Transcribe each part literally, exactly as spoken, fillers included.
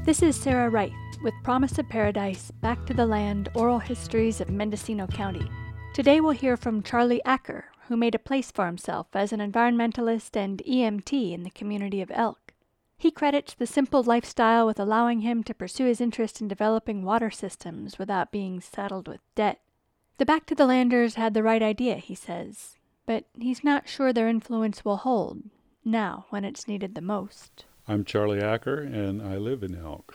This is Sarah Wright with Promise of Paradise, Back to the Land, Oral Histories of Mendocino County. Today we'll hear from Charlie Acker, who made a place for himself as an environmentalist and E M T in the community of Elk. He credits the simple lifestyle with allowing him to pursue his interest in developing water systems without being saddled with debt. The Back to the Landers had the right idea, he says, but he's not sure their influence will hold, now when it's needed the most. I'm Charlie Acker, and I live in Elk.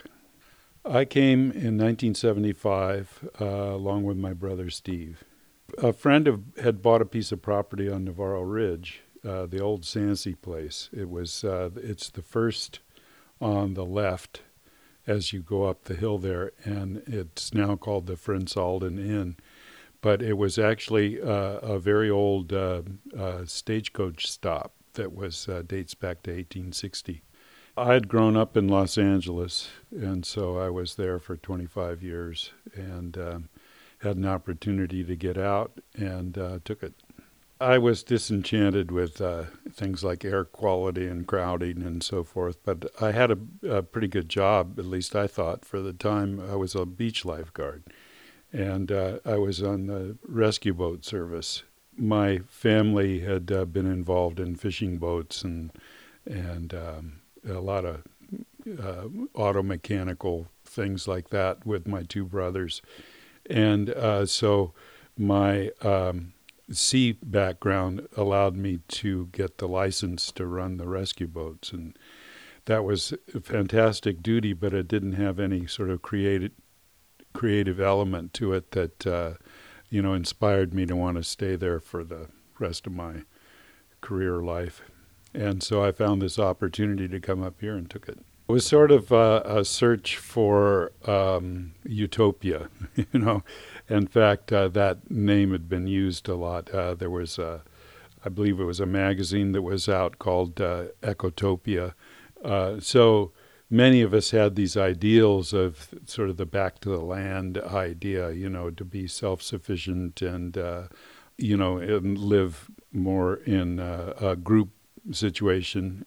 I came in nineteen seventy-five, uh, along with my brother Steve. A friend of, had bought a piece of property on Navarro Ridge, uh, the old Sancy place. It was, uh, it's the first on the left as you go up the hill there, and it's now called the Frensalden Inn. But it was actually uh, a very old uh, uh, stagecoach stop that was uh, dates back to eighteen sixty. I had grown up in Los Angeles, and so I was there for twenty-five years and um, had an opportunity to get out and uh, took it. I was disenchanted with uh, things like air quality and crowding and so forth, but I had a, a pretty good job, at least I thought, for the time. I was a beach lifeguard, and uh, I was on the rescue boat service. My family had uh, been involved in fishing boats and and um, a lot of uh, auto mechanical things like that with my two brothers. And uh, so my um, sea background allowed me to get the license to run the rescue boats. And that was a fantastic duty, but it didn't have any sort of creative, creative element to it that, uh, you know, inspired me to want to stay there for the rest of my career life. And so I found this opportunity to come up here and took it. It was sort of uh, a search for um, utopia, you know. In fact, uh, that name had been used a lot. Uh, there was, a, I believe it was a magazine that was out called uh, Ecotopia. Uh, so many of us had these ideals of sort of the back to the land idea, you know, to be self-sufficient and, uh, you know, and live more in uh, a group situation,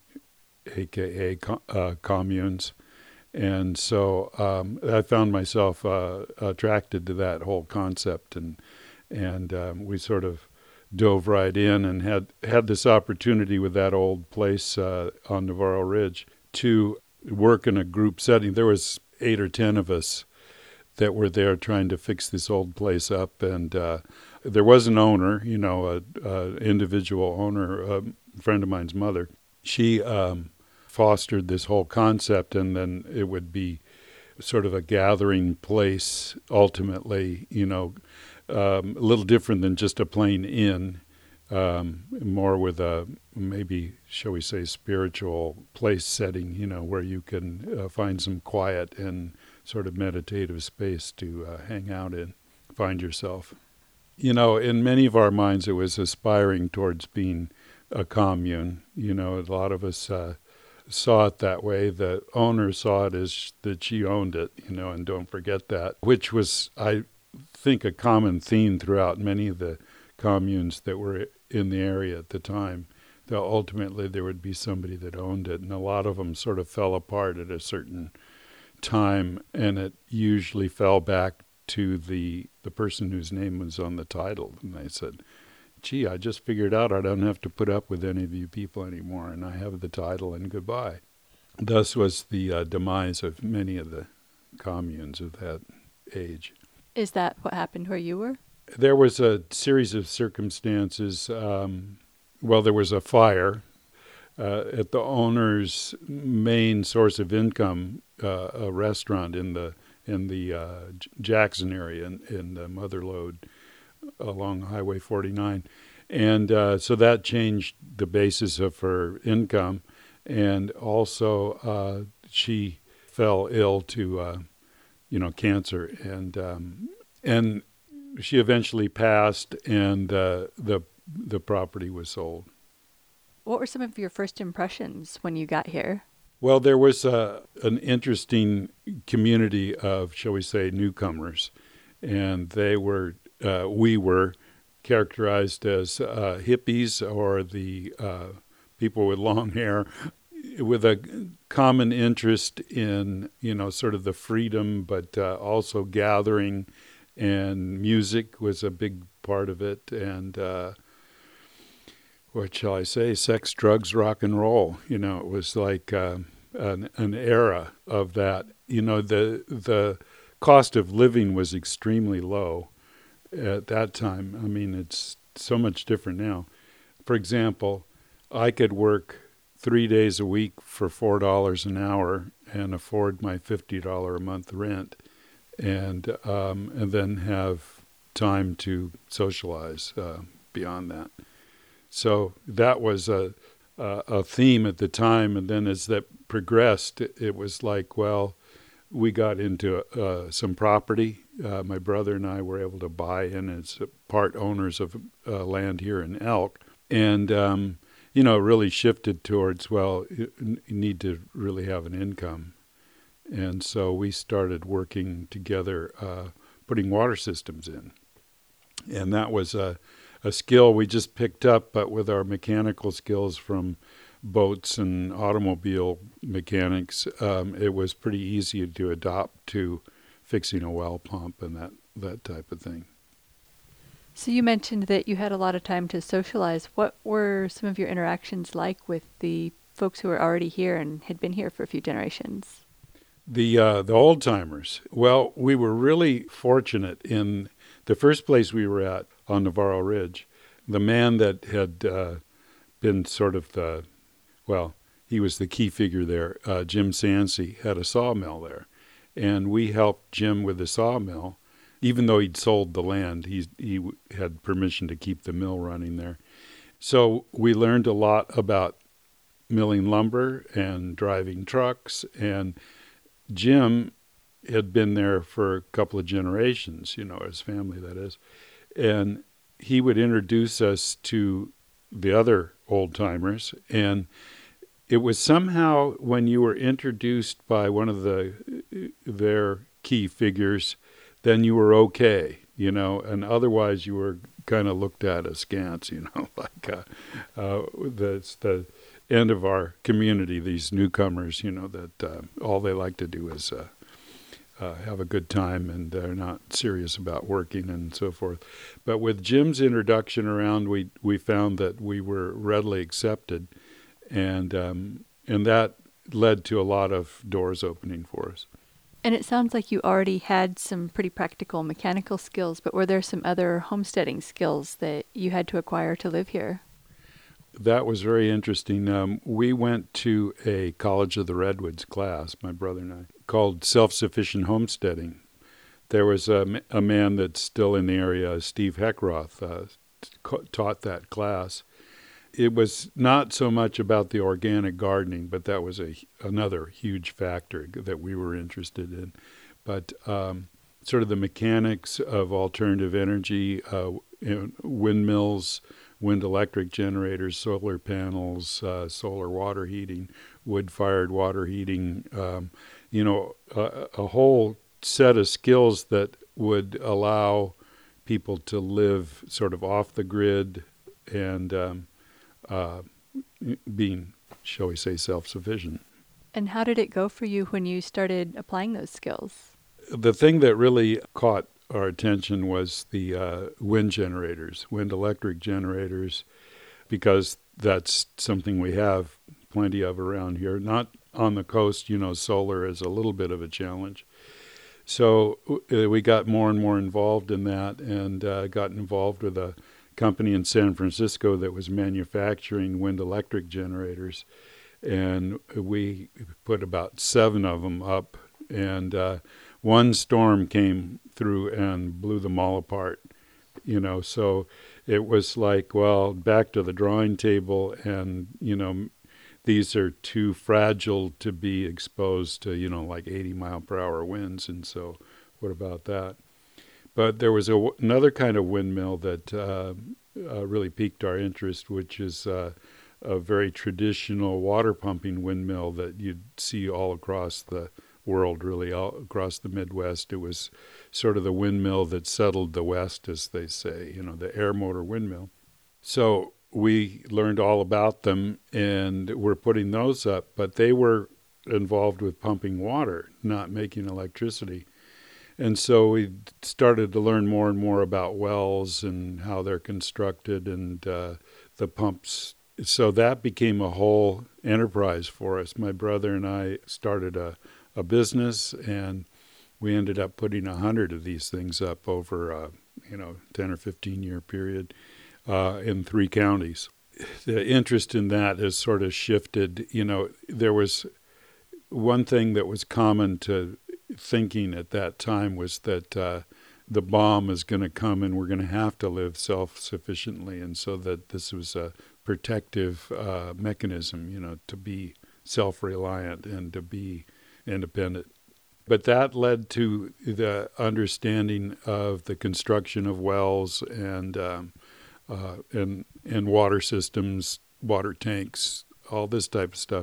aka uh, communes. And so um, I found myself uh, attracted to that whole concept, and and um, we sort of dove right in and had, had this opportunity with that old place uh, on Navarro Ridge to work in a group setting. There was eight or ten of us that were there trying to fix this old place up, and uh, there was an owner, you know, a, a individual owner, a friend of mine's mother. She um, fostered this whole concept, and then it would be sort of a gathering place ultimately, you know, um, a little different than just a plain inn, um, more with a maybe, shall we say, spiritual place setting, you know, where you can uh, find some quiet and sort of meditative space to uh, hang out in, find yourself. You know, in many of our minds, it was aspiring towards being a commune. You know, a lot of us uh, saw it that way. The owner saw it as that she owned it, you know, and don't forget that, which was, I think, a common theme throughout many of the communes that were in the area at the time. That ultimately there would be somebody that owned it, and a lot of them sort of fell apart at a certain time, and it usually fell back to the the person whose name was on the title. And they said, gee, I just figured out I don't have to put up with any of you people anymore, and I have the title, and goodbye. Thus was the uh, demise of many of the communes of that age. Is that what happened where you were? There was a series of circumstances. Um, well, there was a fire uh, at the owner's main source of income, uh, a restaurant in the in the uh, Jackson area in, in the Motherlode along Highway forty-nine. And uh, so that changed the basis of her income. And also uh, she fell ill to, uh, you know, cancer. And um, and she eventually passed, and uh, the the property was sold. What were some of your first impressions when you got here? Well, there was uh, an interesting community of, shall we say, newcomers, and they were, uh, we were characterized as uh, hippies, or the uh, people with long hair, with a common interest in, you know, sort of the freedom, but uh, also gathering, and music was a big part of it. And uh, what shall I say? Sex, drugs, rock and roll. You know, it was like uh, an, an era of that. You know, the the cost of living was extremely low at that time. I mean, it's so much different now. For example, I could work three days a week for four dollars an hour and afford my fifty dollars a month rent, and um, and then have time to socialize uh, beyond that. So that was a, a a theme at the time, and then as that progressed, it, it was like, well, we got into uh, some property. Uh, my brother and I were able to buy in as part owners of uh, land here in Elk, and um, you know, really shifted towards, well, you need to really have an income. And so we started working together, uh, putting water systems in. And that was a, a skill we just picked up, but with our mechanical skills from boats and automobile mechanics, um, it was pretty easy to adopt to fixing a well pump and that, that type of thing. So you mentioned that you had a lot of time to socialize. What were some of your interactions like with the folks who were already here and had been here for a few generations? The uh, the old timers. Well, we were really fortunate in the first place we were at on Navarro Ridge. The man that had uh, been sort of the, well, he was the key figure there, uh, Jim Sansey, had a sawmill there. And we helped Jim with the sawmill. Even though he'd sold the land, he he had permission to keep the mill running there. So we learned a lot about milling lumber and driving trucks. And Jim had been there for a couple of generations, you know, his family, that is. And he would introduce us to the other old-timers. And it was somehow when you were introduced by one of the their key figures, then you were okay, you know, and otherwise you were kind of looked at askance, you know, like uh, uh, that's the end of our community, these newcomers, you know, that uh, all they like to do is uh, uh, have a good time, and they're not serious about working and so forth. But with Jim's introduction around, we we found that we were readily accepted, and um, and that led to a lot of doors opening for us. And it sounds like you already had some pretty practical mechanical skills, but were there some other homesteading skills that you had to acquire to live here? That was very interesting. Um, we went to a College of the Redwoods class, my brother and I, called Self-Sufficient Homesteading. There was a, a man that's still in the area, Steve Heckroth, uh, t- taught that class. It was not so much about the organic gardening, but that was a another huge factor that we were interested in. But um, sort of the mechanics of alternative energy, uh, you know, windmills, wind electric generators, solar panels, uh, solar water heating, wood-fired water heating, um, you know, a, a whole set of skills that would allow people to live sort of off the grid and um, Uh, being, shall we say, self-sufficient. And how did it go for you when you started applying those skills? The thing that really caught our attention was the uh, wind generators, wind electric generators, because that's something we have plenty of around here. Not on the coast, you know, solar is a little bit of a challenge. So uh, we got more and more involved in that, and uh, got involved with a company in San Francisco that was manufacturing wind electric generators, and we put about seven of them up, and uh, one storm came through and blew them all apart, you know. So it was like, well, back to the drawing table, and, you know, these are too fragile to be exposed to, you know, like eighty mile per hour winds, and so what about that? But there was a, another kind of windmill that uh, uh, really piqued our interest, which is uh, a very traditional water pumping windmill that you'd see all across the world, really all across the Midwest. It was sort of the windmill that settled the West, as they say, you know, the air motor windmill. So we learned all about them, and we're putting those up, but they were involved with pumping water, not making electricity. And so we started to learn more and more about wells and how they're constructed and uh, the pumps. So that became a whole enterprise for us. My brother and I started a, a business, and we ended up putting a hundred of these things up over a you know ten or fifteen year period uh, in three counties. The interest in that has sort of shifted. You know, there was one thing that was common to thinking at that time was that uh, the bomb is going to come and we're going to have to live self-sufficiently, and so that this was a protective uh, mechanism, you know, to be self-reliant and to be independent. But that led to the understanding of the construction of wells and um, uh, and and water systems, water tanks, all this type of stuff.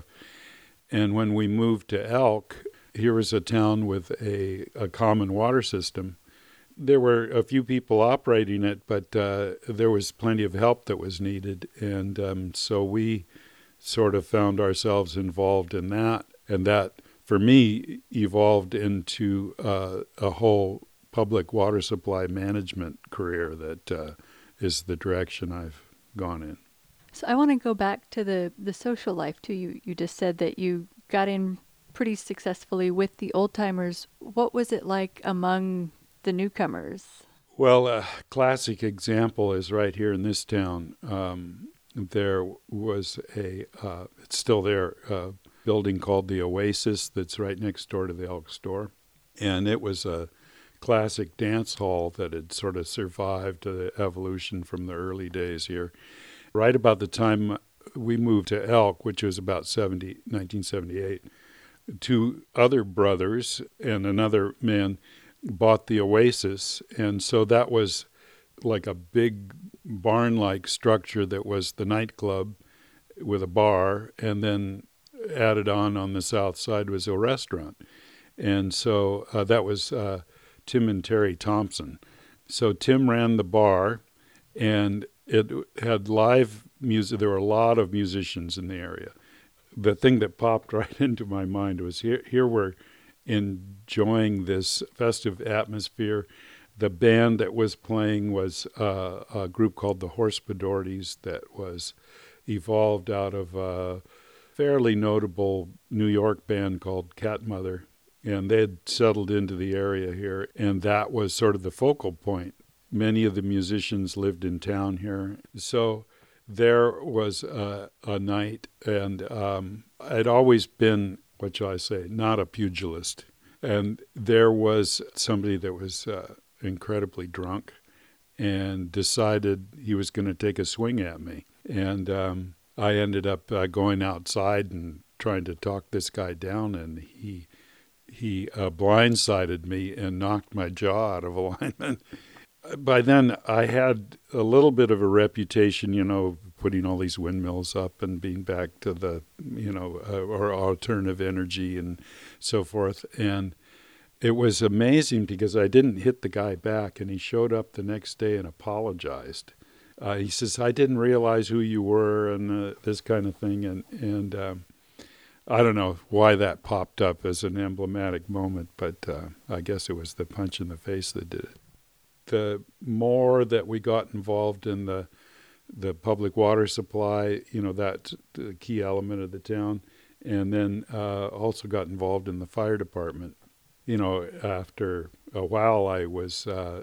And when we moved to Elk, here was a town with a, a common water system. There were a few people operating it, but uh, there was plenty of help that was needed. And um, so we sort of found ourselves involved in that. And that, for me, evolved into uh, a whole public water supply management career that uh, is the direction I've gone in. So I want to go back to the, the social life, too. You, you just said that you got in pretty successfully with the old-timers. What was it like among the newcomers? Well, a classic example is right here in this town. Um, there was a, uh, it's still there, a building called the Oasis that's right next door to the Elk store. And it was a classic dance hall that had sort of survived the evolution from the early days here. Right about the time we moved to Elk, which was about seventy, nineteen seventy-eight, two other brothers and another man bought the Oasis, and so that was like a big barn-like structure that was the nightclub with a bar, and then added on on the south side was a restaurant. And so uh, that was uh, Tim and Terry Thompson. So Tim ran the bar, and it had live music. There were a lot of musicians in the area. The thing that popped right into my mind was here, here we're enjoying this festive atmosphere. The band that was playing was uh, a group called the Horspodorties that was evolved out of a fairly notable New York band called Cat Mother. And they had settled into the area here, and that was sort of the focal point. Many of the musicians lived in town here. So there was a, a night, and um, I'd always been, what shall I say, not a pugilist. And there was somebody that was uh, incredibly drunk and decided he was going to take a swing at me. And um, I ended up uh, going outside and trying to talk this guy down, and he he uh, blindsided me and knocked my jaw out of alignment. By then, I had a little bit of a reputation, you know, putting all these windmills up and being back to the, you know, uh, or alternative energy and so forth. And it was amazing because I didn't hit the guy back, and he showed up the next day and apologized. Uh, he says, I didn't realize who you were and uh, this kind of thing. And, and um, I don't know why that popped up as an emblematic moment, but uh, I guess it was the punch in the face that did it. The more that we got involved in the the public water supply, you know, that's the key element of the town, and then uh, also got involved in the fire department. You know, after a while, I was uh,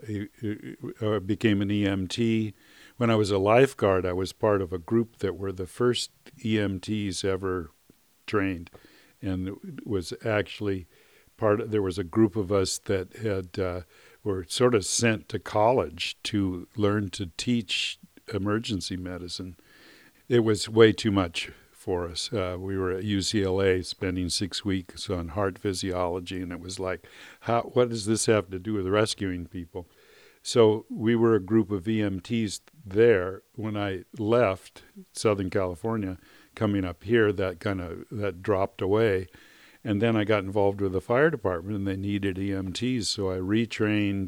I became an E M T. When I was a lifeguard, I was part of a group that were the first E M Ts ever trained, and it was actually part of, there was a group of us that had uh, were sort of sent to college to learn to teach emergency medicine. It was way too much for us. Uh, we were at U C L A spending six weeks on heart physiology, and it was like, how, what does this have to do with rescuing people? So we were a group of E M Ts there. When I left Southern California, coming up here, that kind of that dropped away. And then I got involved with the fire department, and they needed E M Ts, so I retrained,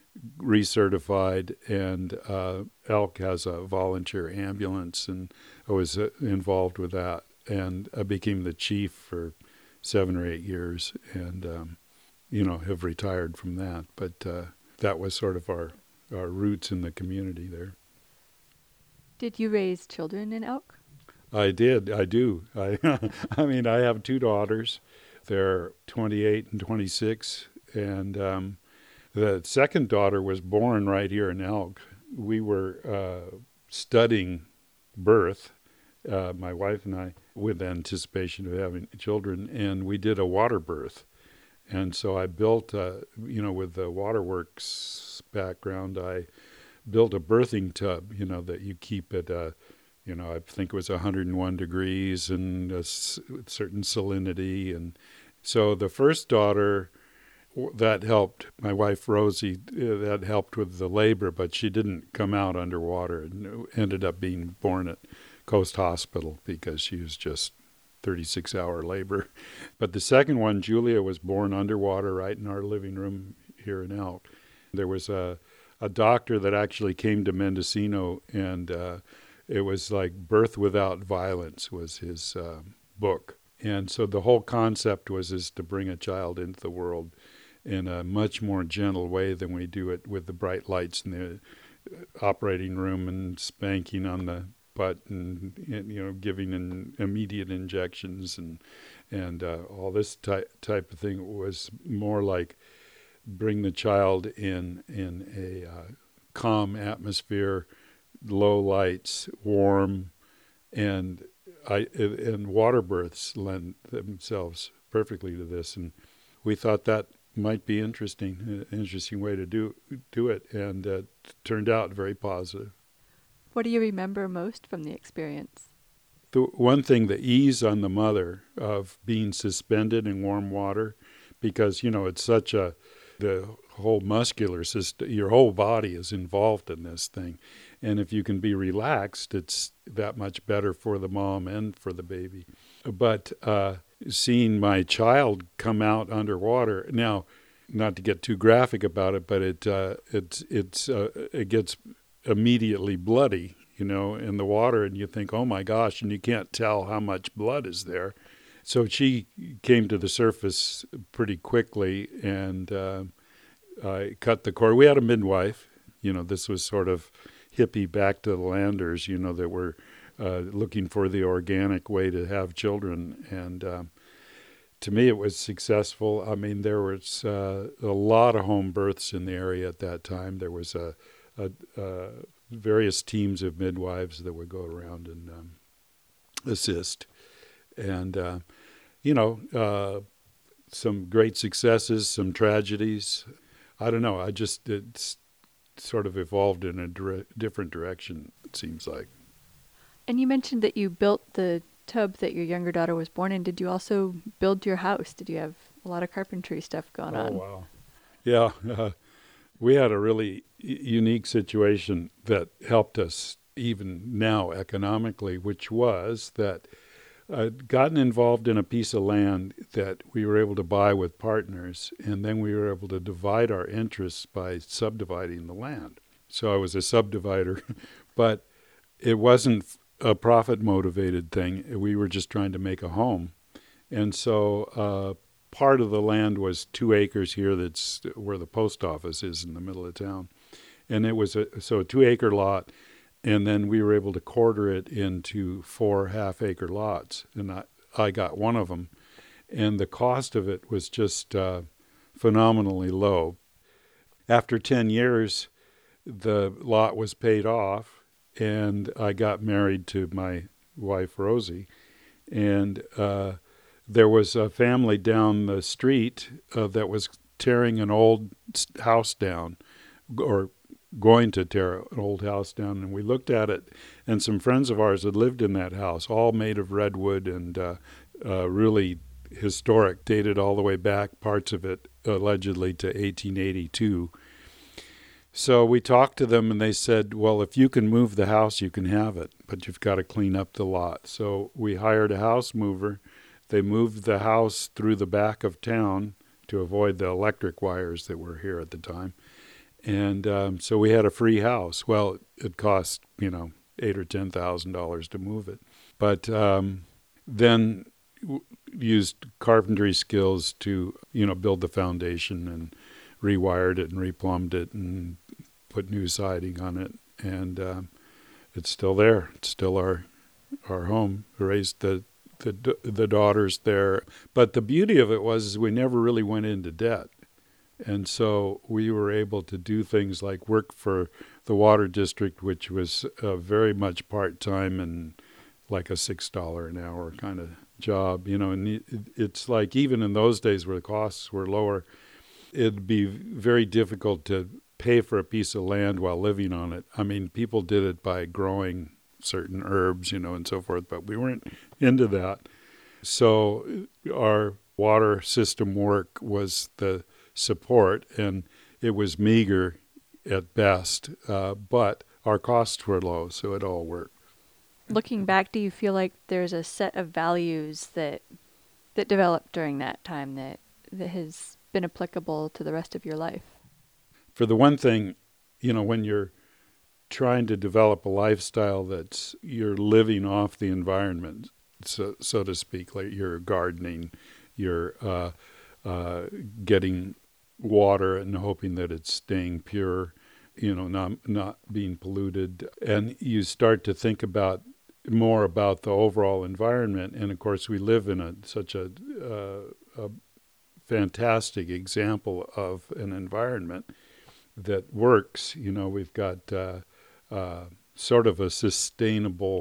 recertified, and uh, Elk has a volunteer ambulance, and I was uh, involved with that. And I became the chief for seven or eight years, and um, you know, have retired from that. But uh, that was sort of our our roots in the community there. Did you raise children in Elk? I did. I do. I I mean, I have two daughters. They're twenty-eight and twenty-six, and um, the second daughter was born right here in Elk. We were uh, studying birth, uh, my wife and I, with anticipation of having children, and we did a water birth. And so I built, uh, you know, with the waterworks background, I built a birthing tub, you know, that you keep at, uh, you know, I think it was one hundred one degrees and a s- certain salinity. And so the first daughter, that helped, my wife Rosie, uh, that helped with the labor, but she didn't come out underwater and ended up being born at Coast Hospital because she was just thirty-six hour labor. But the second one, Julia, was born underwater right in our living room here in Elk. There was a, a doctor that actually came to Mendocino, and uh, it was like Birth Without Violence was his uh, book. And so the whole concept was is to bring a child into the world in a much more gentle way than we do it with the bright lights in the operating room and spanking on the butt and, and you know, giving in immediate injections and and uh, all this type type of thing. Was more like bring the child in in a uh, calm atmosphere, low lights, warm, and I and water births lend themselves perfectly to this. And we thought that might be interesting, an interesting way to do do it, and uh, it turned out very positive. What do you remember most from the experience? The one thing, the ease on the mother of being suspended in warm water, because, you know, it's such a, the whole muscular system, your whole body is involved in this thing. And if you can be relaxed, it's that much better for the mom and for the baby. But uh, seeing my child come out underwater, now, not to get too graphic about it, but it uh, it's it's uh, it gets immediately bloody, you know, in the water, and you think, oh my gosh, and you can't tell how much blood is there. So she came to the surface pretty quickly, and uh, I cut the cord. We had a midwife, you know, this was sort of hippie back to the landers, you know, that were uh, looking for the organic way to have children. And uh, to me, it was successful. I mean, there was uh, a lot of home births in the area at that time. There was a, a, a various teams of midwives that would go around and um, assist. And, uh, you know, uh, some great successes, some tragedies. I don't know. I just, it's sort of evolved in a dire- different direction, it seems like. And you mentioned that you built the tub that your younger daughter was born in. Did you also build your house? Did you have a lot of carpentry stuff going oh, on? Oh, wow. Yeah. Uh, we had a really unique situation that helped us even now economically, which was that I'd gotten involved in a piece of land that we were able to buy with partners, and then we were able to divide our interests by subdividing the land. So I was a subdivider, but it wasn't a profit-motivated thing. We were just trying to make a home. And so uh, part of the land was two acres here, that's where the post office is in the middle of town. And it was a, so a two-acre lot, and then we were able to quarter it into four half-acre lots. And I, I got one of them. And the cost of it was just uh, phenomenally low. After ten years, the lot was paid off, and I got married to my wife, Rosie. And uh, there was a family down the street uh, that was tearing an old house down, or going to tear an old house down. And we looked at it, and some friends of ours had lived in that house, all made of redwood and uh, uh, really historic, dated all the way back, parts of it allegedly to eighteen eighty-two. So we talked to them, and they said, well, if you can move the house, you can have it, but you've got to clean up the lot. So we hired a house mover. They moved the house through the back of town to avoid the electric wires that were here at the time. And um, so we had a free house. Well, it cost, you know, eight or ten thousand dollars to move it. But um, then w- used carpentry skills to, you know, build the foundation and rewired it and replumbed it and put new siding on it. And um, it's still there. It's still our our home. We raised the, the the daughters there. But the beauty of it was is we never really went into debt. And so we were able to do things like work for the water district, which was uh, very much part-time and like a six dollars an hour kind of job. You know, and it's like even in those days where the costs were lower, it'd be very difficult to pay for a piece of land while living on it. I mean, people did it by growing certain herbs, you know, and so forth, but we weren't into that. So our water system work was the support, and it was meager at best, uh, but our costs were low, so it all worked. Looking back, do you feel like there's a set of values that that developed during that time that, that has been applicable to the rest of your life? For the one thing, you know, when you're trying to develop a lifestyle that's you're living off the environment, so so to speak, like you're gardening, you're uh, uh, getting water and hoping that it's staying pure, you know, not not being polluted, and you start to think about more about the overall environment. And of course, we live in a such a, uh, a fantastic example of an environment that works. You know, we've got uh, uh, sort of a sustainable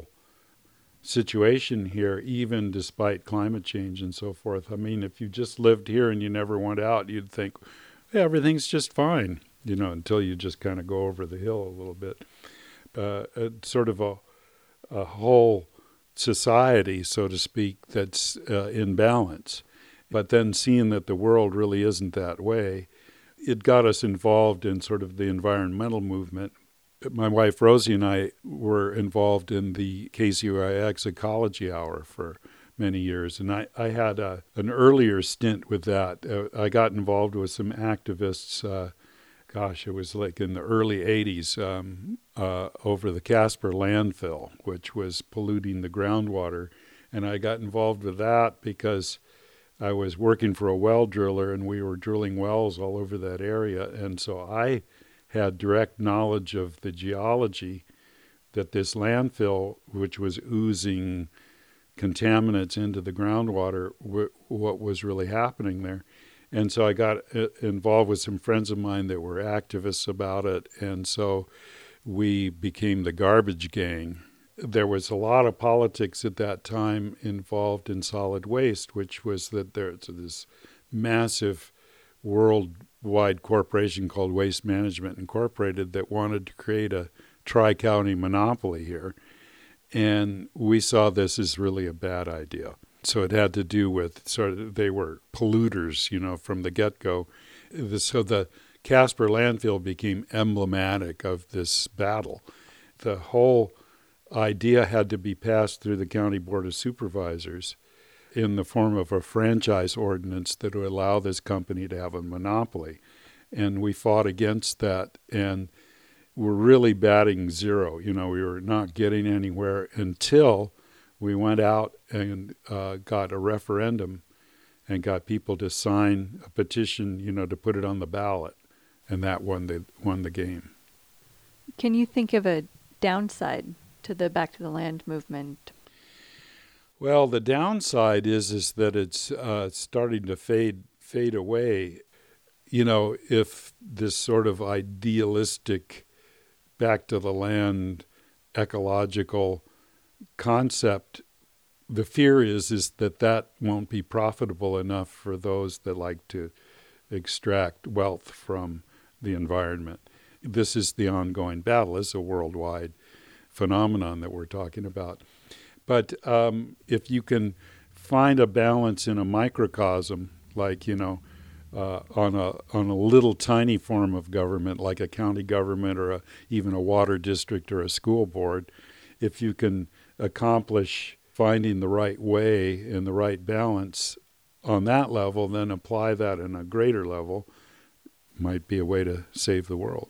situation here, even despite climate change and so forth. I mean, if you just lived here and you never went out, you'd think, yeah, everything's just fine, you know, until you just kind of go over the hill a little bit. Uh, it's sort of a, a whole society, so to speak, that's uh, in balance. But then seeing that the world really isn't that way, it got us involved in sort of the environmental movement. My wife Rosie and I were involved in the K Z Y X Ecology Hour for many years, and I, I had a, an earlier stint with that. Uh, I got involved with some activists, uh, gosh, it was like in the early eighties, um, uh, over the Casper landfill, which was polluting the groundwater. And I got involved with that because I was working for a well driller, and we were drilling wells all over that area. And so I had direct knowledge of the geology that this landfill, which was oozing contaminants into the groundwater, w- what was really happening there. And so I got uh, involved with some friends of mine that were activists about it, and so we became the Garbage Gang. There was a lot of politics at that time involved in solid waste, which was that there's this massive worldwide corporation called Waste Management Incorporated that wanted to create a tri-county monopoly here. And we saw this as really a bad idea. So it had to do with sort of, they were polluters, you know, from the get-go. So the Casper landfill became emblematic of this battle. The whole idea had to be passed through the County Board of Supervisors in the form of a franchise ordinance that would allow this company to have a monopoly. And we fought against that, and we're really batting zero. You know, we were not getting anywhere until we went out and uh, got a referendum and got people to sign a petition, you know, to put it on the ballot, and that won the won the game. Can you think of a downside to the Back to the Land movement? Well, the downside is is that it's uh, starting to fade fade away. You know, if this sort of idealistic back to the land ecological concept, the fear is is that that won't be profitable enough for those that like to extract wealth from the environment. This is the ongoing battle. It's a worldwide phenomenon that we're talking about. But um, if you can find a balance in a microcosm, like, you know, uh, on a on a little tiny form of government, like a county government or a, even a water district or a school board, if you can accomplish finding the right way and the right balance on that level, then apply that in a greater level, might be a way to save the world.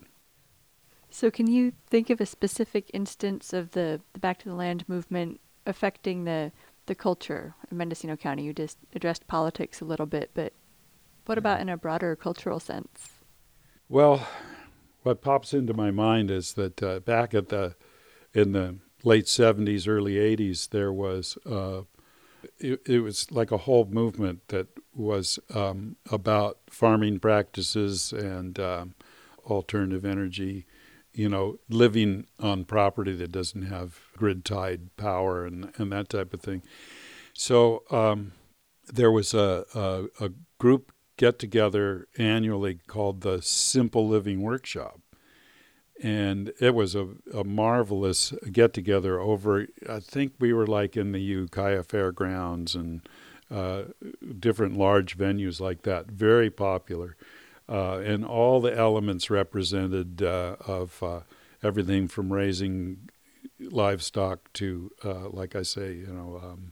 So can you think of a specific instance of the, the Back to the Land movement affecting the the culture of Mendocino County? You just addressed politics a little bit, but what about in a broader cultural sense? Well, what pops into my mind is that uh, back at the in the late seventies, early eighties, there was uh, it, it was like a whole movement that was um, about farming practices and um, alternative energy, you know, living on property that doesn't have grid-tied power and, and that type of thing. So um, there was a, a, a group get-together annually called the Simple Living Workshop. And it was a, a marvelous get-together over, I think we were like in the Ukiah Fairgrounds and uh, different large venues like that, very popular. Uh, and all the elements represented uh, of uh, everything from raising livestock to, uh, like I say, you know, um,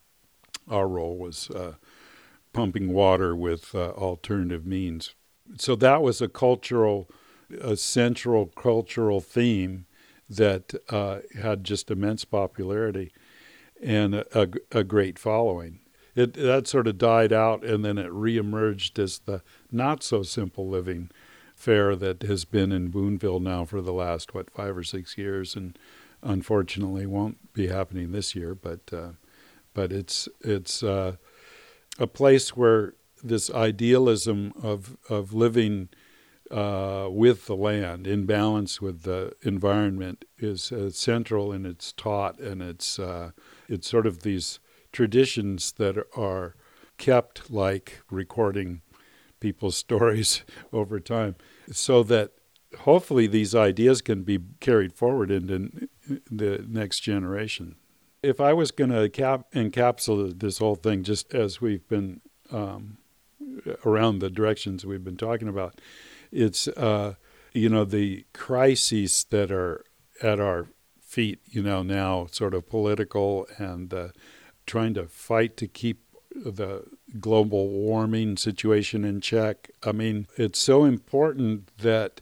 our role was uh, pumping water with uh, alternative means. So that was a cultural, a central cultural theme that uh, had just immense popularity and a, a, a great following. It that sort of died out, and then it reemerged as the not-so-simple living fair that has been in Boonville now for the last, what, five or six years, and unfortunately won't be happening this year. But uh, but it's it's uh, a place where this idealism of of living uh, with the land, in balance with the environment, is uh, central, and it's taught, and it's uh, it's sort of these traditions that are kept, like recording people's stories over time, so that hopefully these ideas can be carried forward into the next generation. If I was going to cap- encapsulate this whole thing, just as we've been um, around the directions we've been talking about, it's, uh, you know, the crises that are at our feet, you know, now, sort of political and uh, trying to fight to keep the global warming situation in check. I mean, it's so important that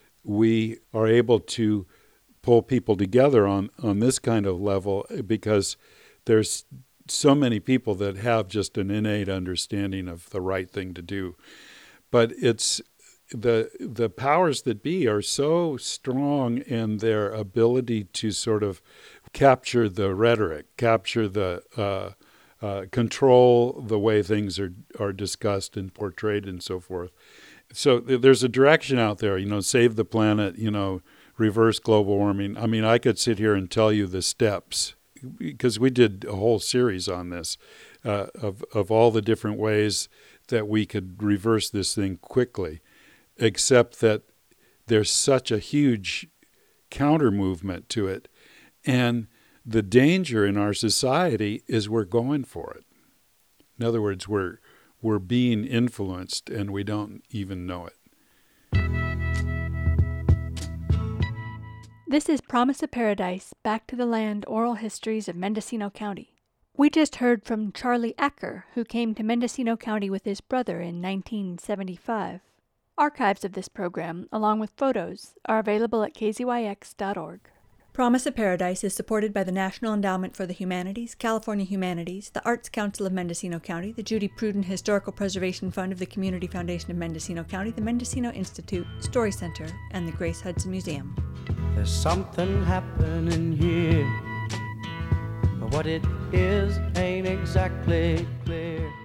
we are able to pull people together on, on this kind of level, because there's so many people that have just an innate understanding of the right thing to do. But it's the the powers that be are so strong in their ability to sort of capture the rhetoric, capture the uh, uh, control the way things are, are discussed and portrayed and so forth. So th- there's a direction out there, you know, save the planet, you know, reverse global warming. I mean, I could sit here and tell you the steps, because we did a whole series on this, uh, of, of all the different ways that we could reverse this thing quickly, except that there's such a huge counter movement to it. And the danger in our society is we're going for it. In other words, we're we're being influenced and we don't even know it. This is Promise of Paradise, Back to the Land Oral Histories of Mendocino County. We just heard from Charlie Acker, who came to Mendocino County with his brother in nineteen seventy-five. Archives of this program, along with photos, are available at k z y x dot org. Promise of Paradise is supported by the National Endowment for the Humanities, California Humanities, the Arts Council of Mendocino County, the Judy Pruden Historical Preservation Fund of the Community Foundation of Mendocino County, the Mendocino Institute, Story Center, and the Grace Hudson Museum. There's something happening here, but what it is ain't exactly clear.